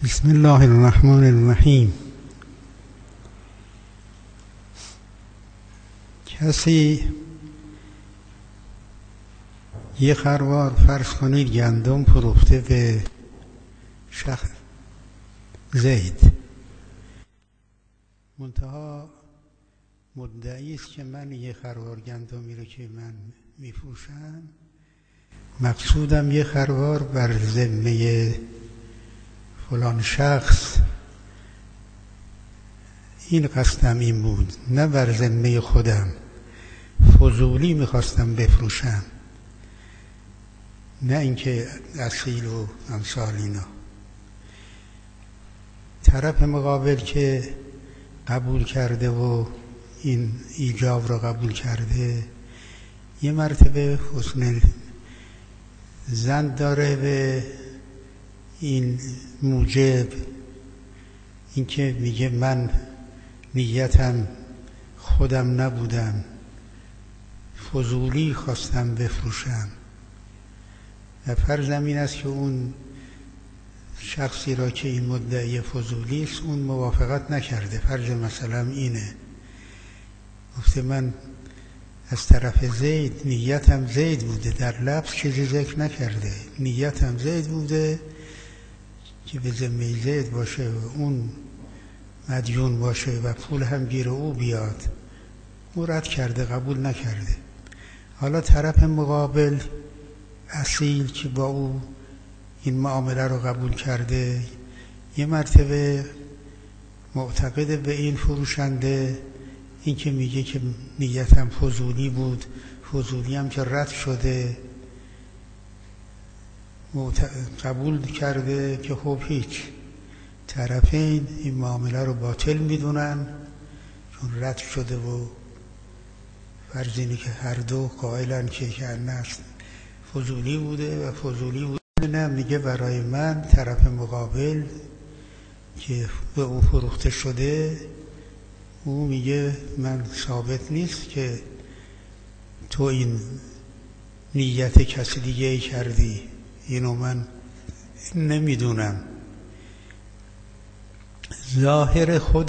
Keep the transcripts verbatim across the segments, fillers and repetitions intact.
بسم الله الرحمن الرحیم. کسی یه خروار فرض کنید گندم فروخته به شخص زید، منتها مدعی است که من یه خروار گندمی رو که من میفروشم مقصودم یه خروار بر ذمه فلان شخص، این قصدم این بود، نه بر ذمه خودم، فضولی میخواستم بفروشم، نه اینکه اصیل و امثال اینا. طرف مقابل که قبول کرده و این ایجاب را قبول کرده یه مرتبه حسن زن داره به این موجب، اینکه میگه من نیتم خودم نبودم، فضولی خواستم بفروشم، و فرضم این است که اون شخصی را که این مدعی فضولی است اون موافقت نکرده. فرض مثلا اینه، گفته من از طرف زید نیتم زید بوده، در لفظ چیزی ذکر نکرده، نیتم زید بوده که به ذمه زید باشه و اون مدیون باشه و پول هم گیر او بیاد. او رد کرده، قبول نکرده. حالا طرف مقابل اصیل که با او این معامله رو قبول کرده یه مرتبه معتقد به این فروشنده، این که میگه که نیتم فضولی بود، فضولی هم که رد شده، قبول کرده که خب هیچ، طرفین این معامله رو باطل میدونن چون رد شده و فرض اینه که هر دو قائلن که که نست فضولی بوده و فضولی بوده. نه، میگه برای من طرف مقابل که به او فروخته شده، او میگه من ثابت نیست که تو این نیت کسی دیگه ای کردی، اینو من نمیدونم. ظاهر خود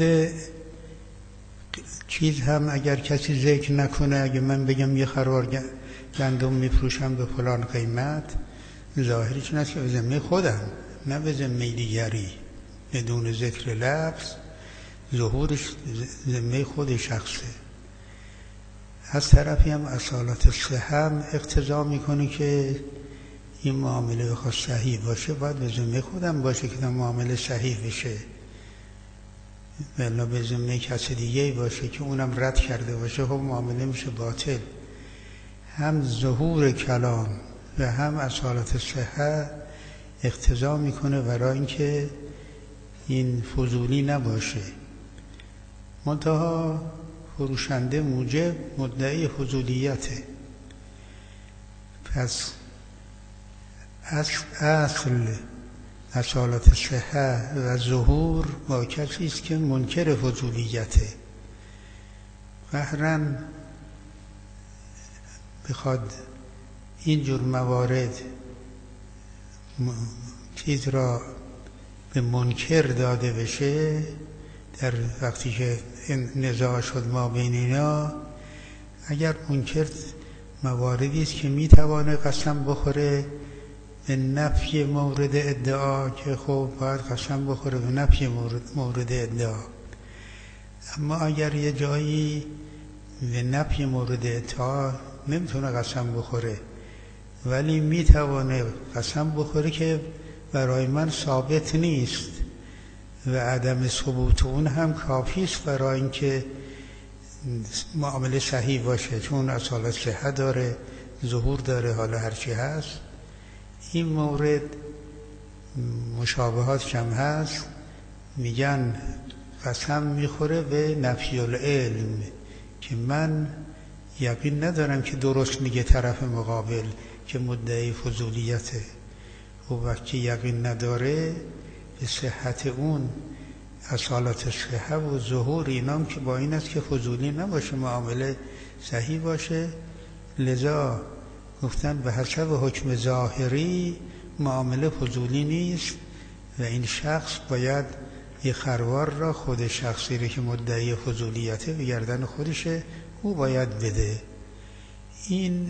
چیز هم اگر کسی ذکر نکنه، اگه من بگم یه خروار گندم میفروشم به فلان قیمت، ظاهرش این است که به ذمه خودم نه به ذمه دیگری، بدون ذکر لفظ ظهورش ذمه خود شخصه. از طرفی هم اصالت صحه اقتضا میکنه که این معامله بخواد صحیح باشه باید به ذمه خودم باشه که معامله صحیح بشه، ولی به ذمه کسی دیگه باشه که اونم رد کرده باشه، خب معامله میشه باطل. هم ظهور کلام و هم اصالت صحه اقتضا میکنه برای اینکه این فضولی نباشه. منتها فروشنده موجب مدعی فضولیته. پس اصل اصالت صحه و ظهور با کسی است که منکر فضولیته. قهراً بخواد اینجور موارد چیز را به منکر داده بشه، در وقتی که نزاع شد ما بین اینا، اگر منکر مواردی است که میتوانه قسم بخوره به نفی مورد ادعا، که خب باید قسم بخوره به نفی مورد, مورد ادعا. اما اگر یه جایی به نفی مورد ادعا نمیتونه قسم بخوره ولی میتوانه قسم بخوره که برای من ثابت نیست و عدم ثبوت اون هم کافی است برای اینکه معامله صحیح باشه، چون اصالت صحه داره، ظهور داره، حالا هرچی هست. این مورد مشابهات کم هست، میگن قسم میخوره به نفی العلم که من یقین ندارم که درست میگه طرف مقابل که مدعی فضولیته. و وقتی یقین نداره به صحت اون اصالت صحه و ظهور اینام که با این است که فضولی نباشه، معامله صحیح باشه. لذا گفتن به حسب حکم ظاهری معامله فضولی نیست و این شخص باید یه خروار را، خود شخصی رو که مدعی فضولیته به گردن خودشه، او باید بده. این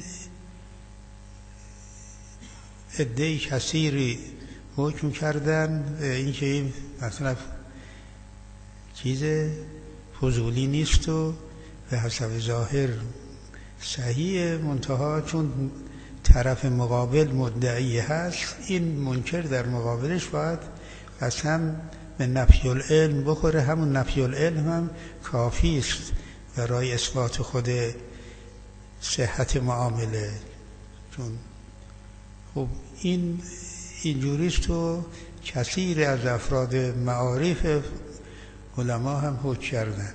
عده کثیری حکم کردن اینکه این مثلا چیز فضولی نیست و به حسب ظاهر صحیح، منتها چون طرف مقابل مدعی هست، این منکر در مقابلش باید قسم به نفی العلم بخوره. همون نفی العلم هم کافی است برای اثبات خود صحت معامله. چون خب این اینجوریست و کثیر از افراد معارف علما هم حکم کردن.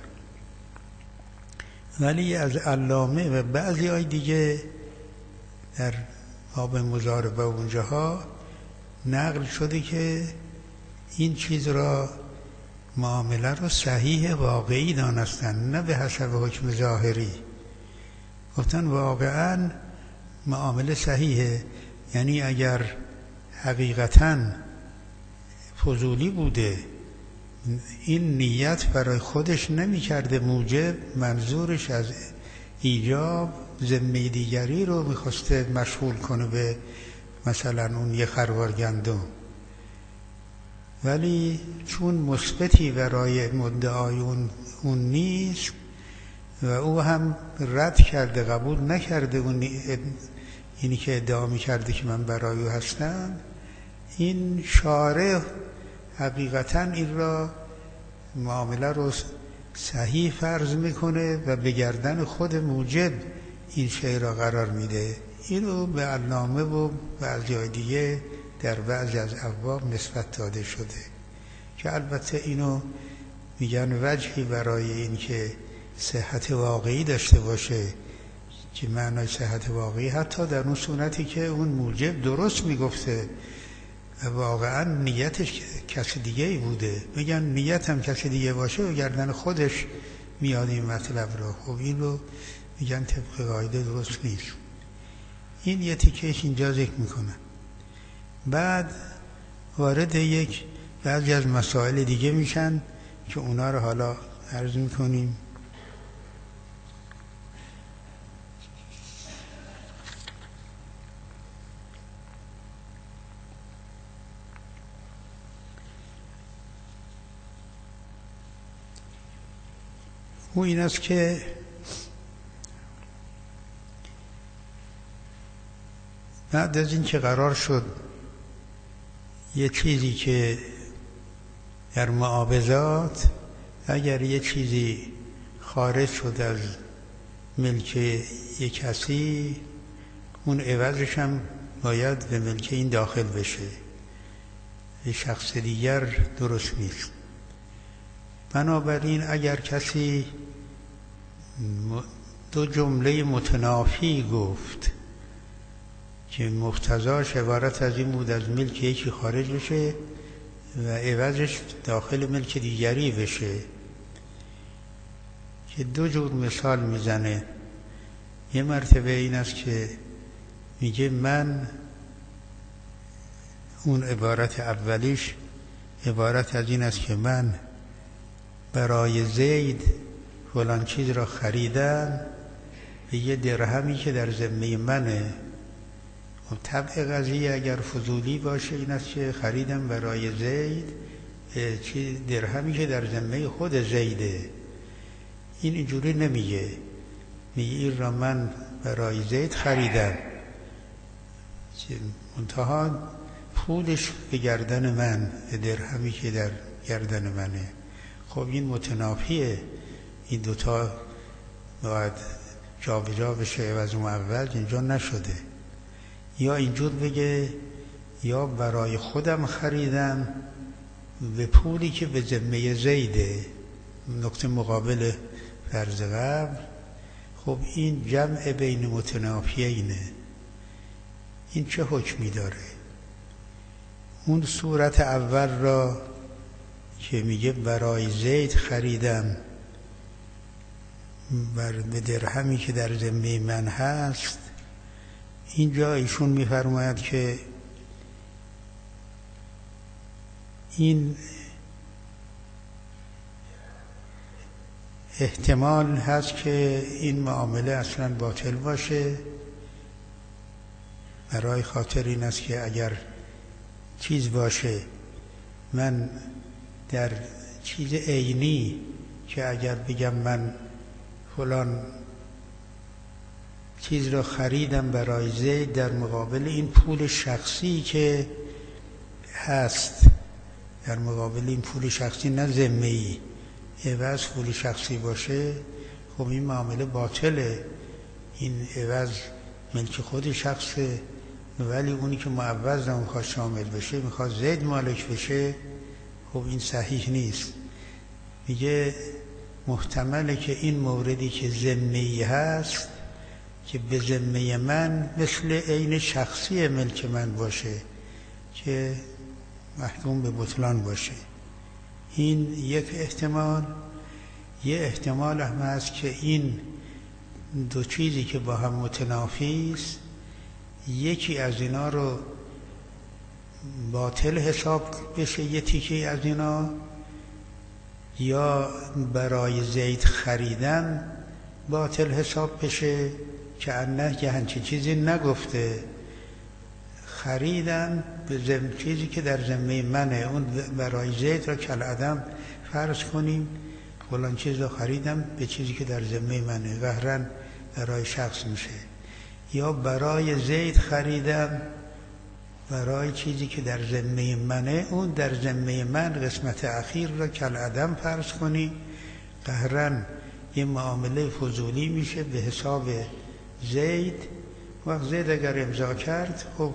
ولی از علامه و بعضی های دیگه در باب مضاربه اونجاها نقل شده که این چیز را، معامله را صحیح واقعی دانستن، نه به حسب حکم ظاهری. گفتن واقعا معامله صحیحه، یعنی اگر حقیقتاً فضولی بوده، این نیت برای خودش نمی کرده موجب، منظورش از ایجاب ذمه دیگری رو میخواسته مشغول کنه به مثلا اون یه خروار گندم، ولی چون مثبتی برای مدعای اون, اون نیست و او هم رد کرده، قبول نکرده اون اینی که ادعا میکرده که من برای او هستم، این شارع حقیقتا این را، معامله رو صحیح فرض میکنه و به گردن خود موجب این شی را قرار میده. اینو به علامه و بعضی دیگه در بعضی از ابواب نسبت داده شده که البته اینو میگن وجهی برای این که صحت واقعی داشته باشه، که معنای صحت واقعی حتی در اون صورتی که اون موجب درست میگفته و واقعا نیتش کسی دیگه ای بوده. میگن نیت هم کسی دیگه باشه و گردن خودش میاد این مطلب رو. خب این رو میگن طبق قاعده درست نیست. این یه تیکهش اینجا ذکر میکنن. بعد وارد یک بعضی از مسائل دیگه میشن که اونا رو حالا عرض میکنیم. او این است که بعد از این که قرار شد یه چیزی که در معاوضات اگر یه چیزی خارج شد از ملک یک کسی، اون عوضش هم باید به ملک این داخل بشه، یه شخص دیگر درست نیست. بنابراین اگر کسی دو جمله متنافی گفت که مقتضاش عبارت از این بود از ملک یکی خارج بشه و عوضش داخل ملک دیگری بشه، که دو جور مثال میزنه. یه مرتبه این است که میگه من، اون عبارت اولیش عبارت از این است که من برای زید فلان چیز را خریدم به یه درهمی که در ذمه منه. و طبع قضیه اگر فضولی باشه این است که خریدم برای زید چیز درهمی که در ذمه خود زیده. این اینجوری نمیگه، میگه این را من برای زید خریدم، منتها پولش به گردن من، درهمی که در گردن منه. خب این متنافیه، این دوتا باید جا به جا بشه و از اون اول اینجا نشده. یا اینجور بگه یا برای خودم خریدم به پولی که به ذمه زیده، نقطه مقابل فرض قبل. خب این جمع بین متنافیینه. این چه حکمی داره؟ اون صورت اول را که میگه برای زید خریدم بر به درهمی که در ذمه من هست، اینجا ایشون میفرماید که این احتمال هست که این معامله اصلا باطل باشه، برای خاطر این است که اگر چیز باشه من در چیز عینی که اگر بگم من فلان چیز را خریدم برای زید، در مقابل این پول شخصی که هست، در مقابل این پول شخصی نه ذمه‌ای، عوض پول شخصی باشه، خب این معامله باطله. این عوض ملک خود شخصه، ولی اونی که معوض هم میخواد شامل بشه، میخواد زید مالک بشه، خب این صحیح نیست. میگه محتمله که این موردی که ذمه‌ای هست که به ذمه من مثل عین شخصی ملک من باشه که محکوم به بطلان باشه. این یک احتمال. یه احتمال هم هست که این دو چیزی که با هم متنافی است، یکی از اینا رو باطل حساب بشه، یه تیکه از اینا، یا برای زید خریدن باطل حساب بشه که انه که همچین چیزی نگفته، خریدن به ذمه چیزی که در ذمه منه، اون برای زید را کالعدم فرض کنیم، فلان چیز رو خریدم به چیزی که در ذمه منه، قهرن برای شخص میشه. یا برای زید خریدم برای چیزی که در ذمه منه، اون در ذمه من قسمت اخیر را کالعدم فرض کنیم، قهرن یه معامله فضولی میشه به حساب زید. وقت زید اگر امضا کرد خب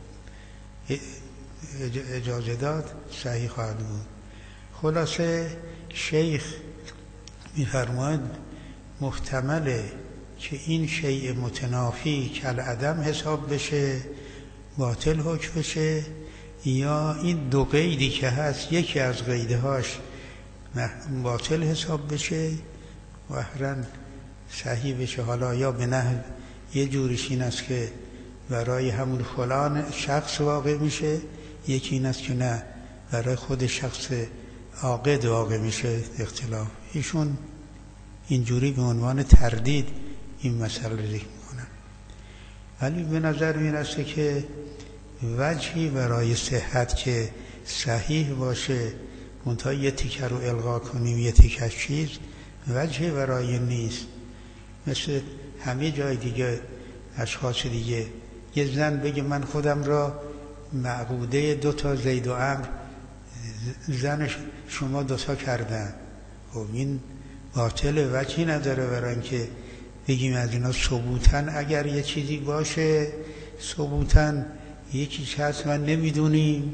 اجازه داد، صحیح خواهد بود. خلاصه شیخ میفرماید محتمله که این شیء متنافی کالعدم حساب بشه، باطل حکم بشه، یا این دو قیدی که هست یکی از قیدهاش باطل حساب بشه و احرن صحیح بشه. حالا یا به نحو یه جورش این است که برای همون فلان شخص واقع میشه، یکی این است که نه برای خود شخص عاقد واقع میشه. اختلاف ایشون اینجوری به عنوان تردید این مسئله رو ذکر میکنن، ولی به نظر میرسه که وجهی برای صحت که صحیح باشه منتها یه تیکه رو الغا کنیم، یه تیکه چیز، وجهی برای نیست. مثل همه جای دیگه اشخاص دیگه، یه زن بگه من خودم را معقوده دو تا زید و عمرو زن شما دوتا کردن، خب این باطل، وجهی نداره برای اینکه بگیم از اینا ثبوتن اگر یه چیزی باشه، ثبوتن یکی چه هست من نمیدونیم،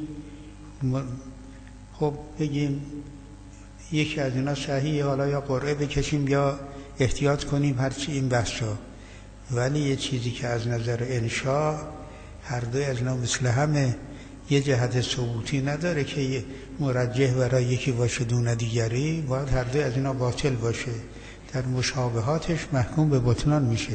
خب بگیم یکی از اینا صحیحه، حالا یا قرعه بکشیم یا احتیاط کنیم، هرچی این بحثا. ولی یه چیزی که از نظر انشاء هر دوی از اینا مثل همه، یه جهت ثبوتی نداره که مرجح برای یکی باشه دون دیگری، باید هر دوی از اینا باطل باشه، در مشابهاتش محکوم به بطلان میشه.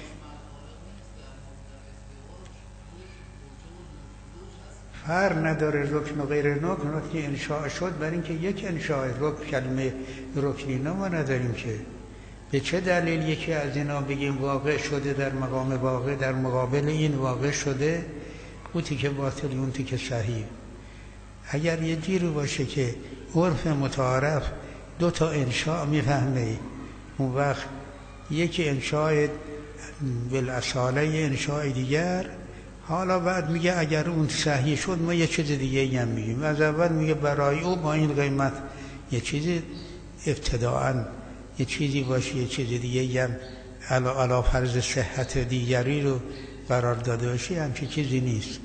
فرق نداره رکن و غیر رکن، رکن انشاء شد برای اینکه یک انشاء رکن، کلمه رکنی ما نداریم که به چه دلیل یکی از اینا بگیم واقع شده در مقام واقع، در مقابل این واقع شده، اون تیکه باطل اون تیکه صحیح. اگر یه جیری باشه که عرف متعارف دو تا انشاء میفهمه، اون وقت یکی انشاء بالاصاله انشاء دیگر، حالا بعد میگه اگر اون صحیح شد ما یه چیز دیگه هم میگیم. از اول میگه برای او با این قیمت یه چیزی ابتداعاً یه چیزی باشه، یه چیز دیگه هم علا, علا فرض صحت دیگری رو قرار داده باشه، همچین چیزی نیست.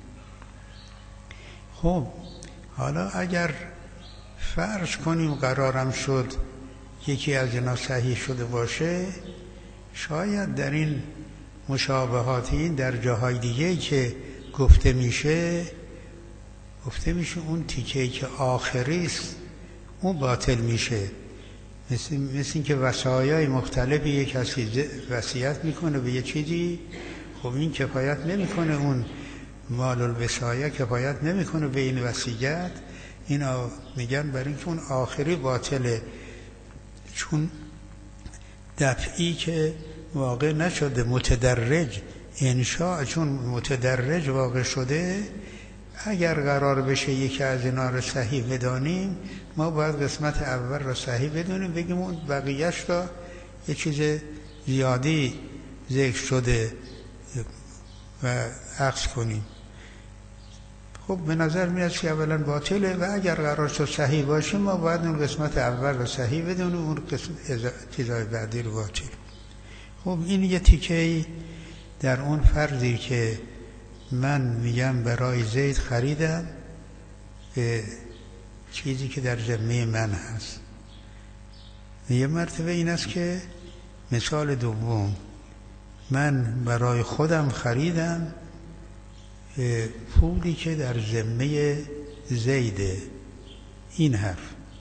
خب حالا اگر فرض کنیم قرارم شد یکی از اینا صحیح شده باشه، شاید در این مشابهاتی در جاهای دیگه که گفته میشه گفته میشه اون تیکه‌ای که آخری است اون باطل میشه. مثل مثل اینکه وصایای مختلفی یک کسی وصیت میکنه به یه چیزی، خب این کفایت نمیکنه، اون مال الوصایه کفایت نمیکنه به این وصیت، اینا میگن برای اینکه اون آخری باطله، چون دفعی که واقع نشده، متدرج انشاء چون متدرج واقع شده، اگر قرار بشه یکی از اینا رو صحیح بدانیم، ما باید قسمت اول رو صحیح بدونیم، بگیم اون بقیهش را یه چیز زیادی ذکر شده و عکس کنیم. خب به نظر میاد که اولا باطله و اگر قرار شد صحیح باشه، ما باید اون قسمت اول رو صحیح بدونیم، اون قسمت چیزای بعدی رو باطل. خب این یه تیکه‌ای در اون فرضی که من میگم برای زید خریدم به چیزی که در ذمه من هست. یه مرتبه این است که مثال دوم، من برای خودم خریدم به پولی که در ذمه زیده. این حرف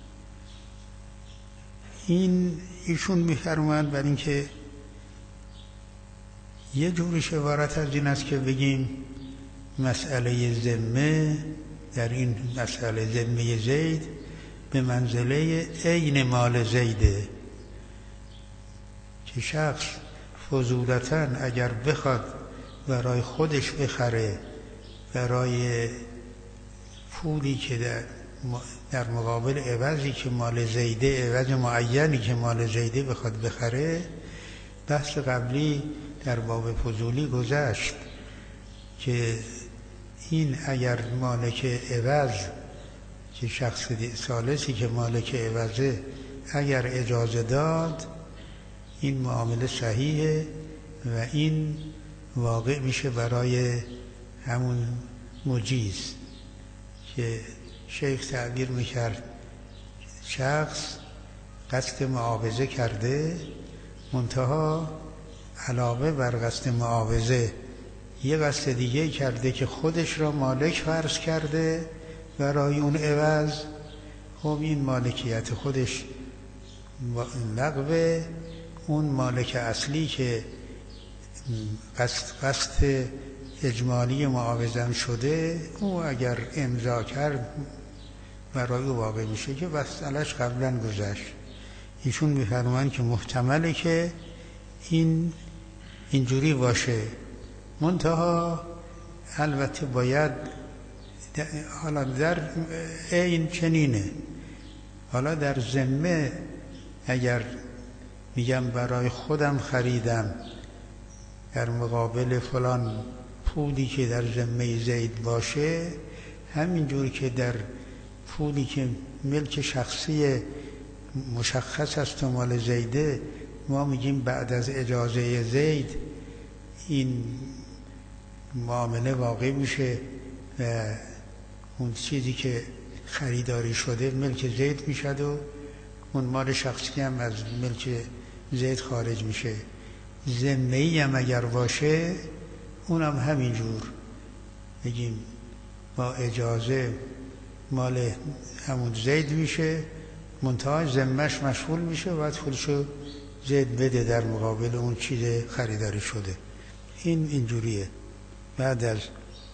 این ایشون میفرمایند بر این که یه جورش عبارت از این است که بگیم مسئله ذمه، در این مسئله ذمه زید به منزله عین مال زیده، که شخص فضولتاً اگر بخواد برای خودش بخره، برای پولی که در در مقابل عوضی که مال زیده، عوض معینی که مال زیده بخواد بخره، بحث قبلی در باب فضولی گذشت که این اگر مالک عوض، که شخص ثالثی که مالک عوضه اگر اجازه داد، این معامله صحیحه و این واقع میشه برای همون مجیز که شیخ تعبیر میکرد. شخص قصد معاوضه کرده، منتها علاوه بر قصد معاوضه یه قصد دیگه کرده که خودش را مالک فرض کرده برای اون عوض. خب این مالکیت خودش لغوه، اون مالک اصلی که قصد, قصد اجمالی معاوضه شده، او اگر امضا کرد برای او واقع میشه که مسئله‌اش قبلا گذشت. ایشون میفرمایند که محتمله که این اینجوری باشه، منتها البته باید حالا در این چنینه، حالا در ذمه اگر میگم برای خودم خریدم در مقابل فلان پولی که در ذمه زید باشه، همینجور که در پولی که ملک شخصی مشخص است و مال زیده، ما میگیم بعد از اجازه زید این معامله واقع میشه و اون چیزی که خریداری شده ملک زید میشد و اون مال شخصی هم از ملک زید خارج میشه. ذمه‌ای هم اگر باشه، اونم همینجور بگیم با اجازه مال همون زید میشه، منتها ذمه‌اش مشغول میشه و بعد خودشو زید بده در مقابل اون چیز خریداری شده. این اینجوریه. بعد از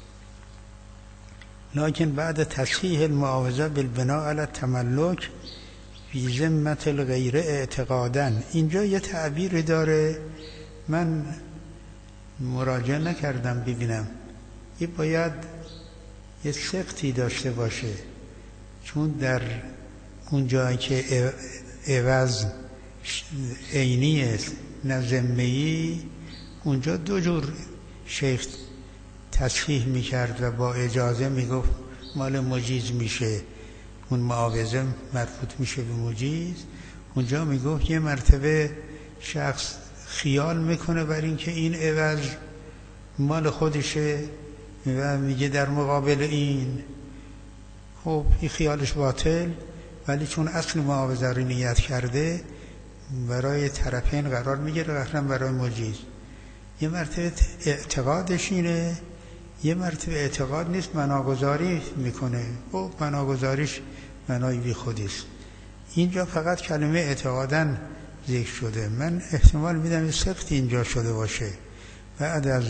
لكن بعد تصحیح المعاوضه بالبناء على التملک فی ذمة الغیر اعتقادا، اینجا یه تعبیری داره، من مراجعه نکردم ببینم، یه باید یه سقطی داشته باشه، چون در اون جایی که عوض عینی است نه ذمه‌ای، اونجا دو جور شیخ تصحیح میکرد و با اجازه میگفت مال مجیز میشه، اون معاوضه مربوط میشه به مجیز. اونجا میگفت یه مرتبه شخص خیال میکنه بر این که این عوض مال خودشه و میگه در مقابل این، خب این خیالش باطل، ولی چون اصل معاوضه رو نیت کرده برای طرفین قرار میگیره، قطعا برای مجیز. یه مرتبه اعتقادش اینه، یه مرتبه اعتقاد نیست، بناگذاری میکنه، خب بناگذاریش بنای بی خودیست. اینجا فقط کلمه اعتقادن ذکر شده، من احتمال میدم یه سقطی اینجا شده باشه بعد از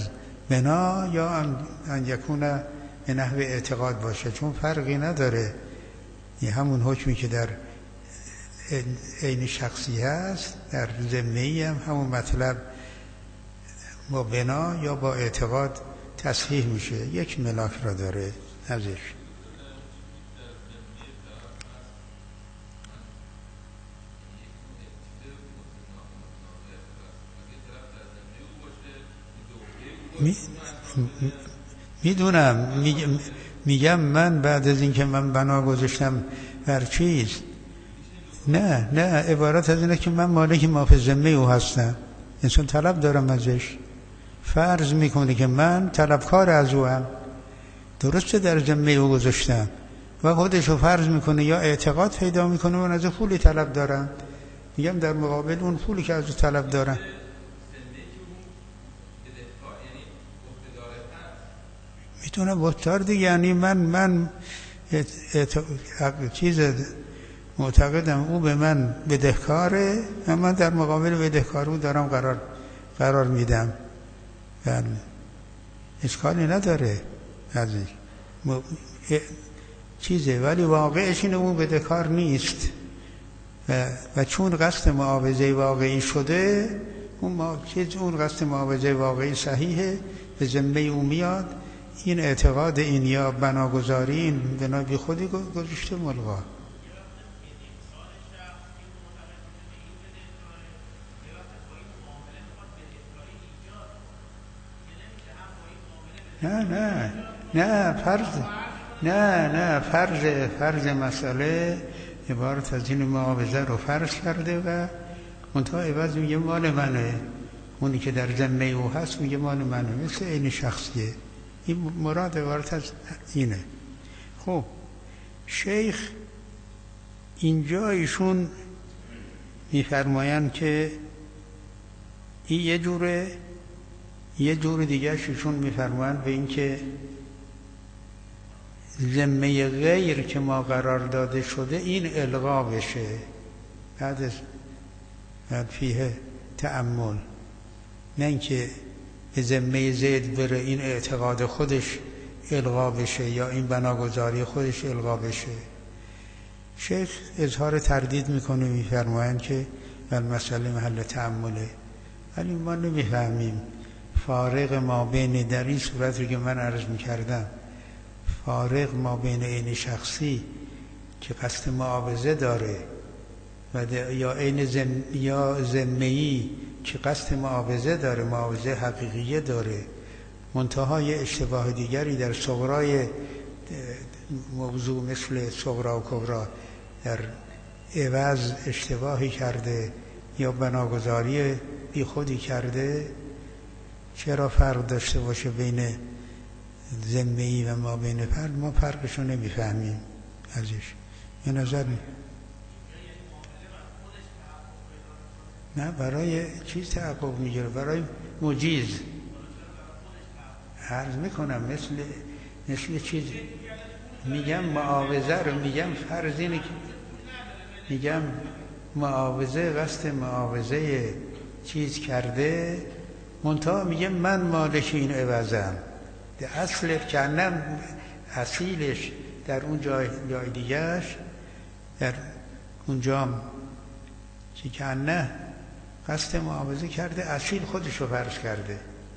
بنا، یا ان یکونه به نحو اعتقاد باشه، چون فرقی نداره این همون حکمی که در عین شخصی هست در ذمه‌ای هم همون مطلب با بنا یا با اعتقاد تصحیح میشه، یک ملاک را داره ازش. می میدونم میگم, میگم من بعد از اینکه من بنا گذاشتم بر چیز، نه نه عبارت از اینه که من مالک ما فی ذمه او هستم، انسان طلب دارم ازش، فرض میکنه که من طلبکار از او هم، درسته در ذمه او گذاشتم و خودشو فرض میکنه یا اعتقاد پیدا میکنه من از پولی طلب دارم، میگم در مقابل اون پولی که از او طلب دارم میتونه بطار دیگه. یعنی من من چیز معتقدم او به من بدهکاره، من در مقابل بدهکار او دارم قرار قرار میدم، یعنی اشکالی نداره از این چیزه، ولی واقعش اینه اون بدهکار نیست و, و چون قصد معاوضه واقعی شده اون ما... چیز اون قصد معاوضه واقعی صحیحه، به ذمه او میاد، این اعتقاد این یا بناگذاری این بنا بی خودی گذاشته ملغا. نه نه نه فرض نه نه فرض فرض مسئله عبارت از این معاوضه رو فرض کرده و منتها عوض میگه مال منه، اونی که در ذمه او هست میگه مال منه، مثل این شخصیه. این مراد عبارت از اینه. خب شیخ اینجا ایشون میفرمایند که این یه جوره، یه جور دیگه ایشون میفرمایند به این که ذمه غیر که ما قرار داده شده این الغا بشه، بعد از بعد فیه تأمل، نه اینکه به ذمه زید بره این اعتقاد خودش الغا بشه یا این بناگذاری خودش الغا بشه. شیخ اظهار تردید میکنه، میفرمایند که بل مسئله محل تأمله، ولی ما نمیفهمیم فارق ما بین در این صورت رو که من عرض میکردم، فارق ما بین این شخصی که قصد معاوضه داره و یا این زم یا ذمه‌ای که قصد معاوضه داره، معاوضه حقیقیه داره، منتهای اشتباه دیگری در صغرای موضوع مثل صغرا و کبرا در عوض اشتباهی کرده یا بناگذاری بی خودی کرده، چرا فرق داشته باشه بین ذمه‌ای و ما بین فرد؟ ما فرقشو نمیفهمیم ازش. یه نظر نیم. نه برای چیز تحقق میگیره، برای مجیز عرض میکنم، مثل مثل چیز میگم معاوضه رو میگم فرض اینه که میگم معاوضه قصد معاوضه چیز کرده، منتها میگه من مالک این عوضم، اصل کنم اصیلش در اون جای جای دیگهش در اونجا چی کنه قصد معاوضه کرده، اصیل خودش رو فرض کرده.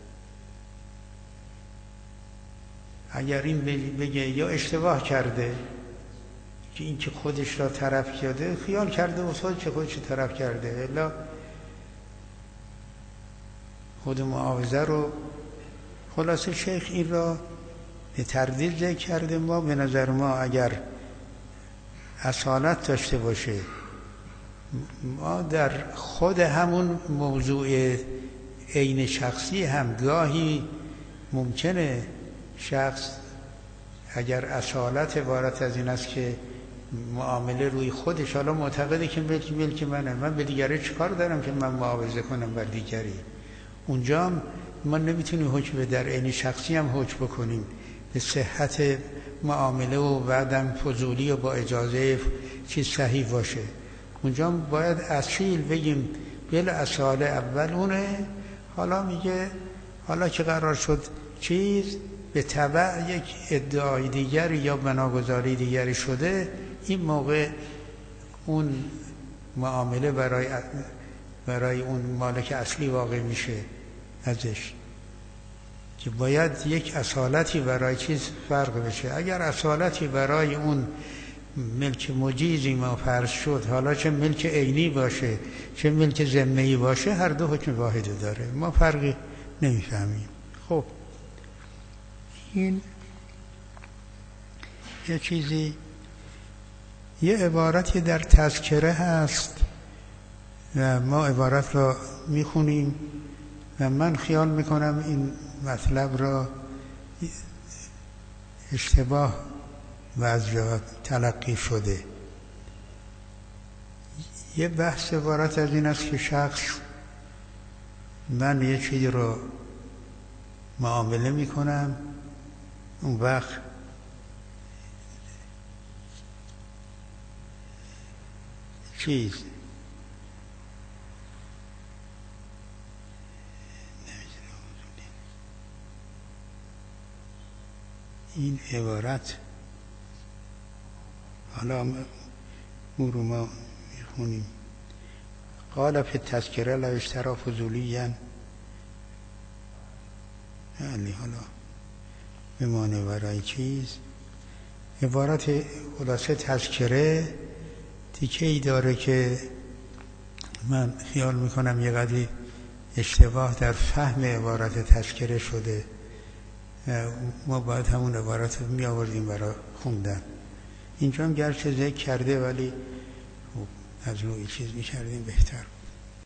اگر این بگه یا اشتباه کرده که این که خودش را طرف کرده، خیال کرده و خودش خودش را طرف کرده، الا خود معاوضه رو. خلاصه شیخ این را به تردید ذکر کرده. ما به نظر ما اگر اصالت داشته باشه، ما در خود همون موضوع عین شخصی هم گاهی ممکنه شخص اگر اصالت عبارت از این است که معامله روی خودش، حالا معتقده که ملک ملک منه، من به دیگری چیکار دارم که من معاوضه کنم بر دیگری، اونجا هم ما نمیتونیم حکم در عین شخصی هم حکم بکنیم به صحت معامله و بعدم فضولی و با اجازه چیز صحیح باشه. اونجا باید اصیل بگیم بل اصاله اول اونه. حالا میگه حالا که قرار شد چیز به تبع یک ادعای دیگری یا بناگذاری دیگری شده، این موقع اون معامله برای برای اون مالک اصلی واقع میشه ازش، که باید یک اصالتی برای چیز فرق بشه. اگر اصالتی برای اون ملک مجیزی ما فرض شد، حالا چه ملک عینی باشه چه ملک ذمه‌ای باشه، هر دو حکم واحد داره، ما فرقی نمیفهمیم. خب این یه چیزی، یه عبارتی در تذکره هست و ما عبارت را میخونیم و من خیال میکنم این مطلب را اشتباه و از جا تلقی شده. یه بحث عبارت از این است که شخص، من یه چیزی رو معامله میکنم، اون وقت چیز این عبارت حالا او رو ما میخونیم. قال فی التذکره لو اشتری فضولیا، یعنی حالا بمانه برای چیز. عبارت خلاصه تذکره تیکه ای داره که من خیال میکنم یه قدری اشتباه در فهم عبارت تذکره شده، ما باید همون عبارت رو می آوردیم برای خوندن. اینجا هم گرچه ذکر کرده ولی از نوعی چیز می کردیم بهتر.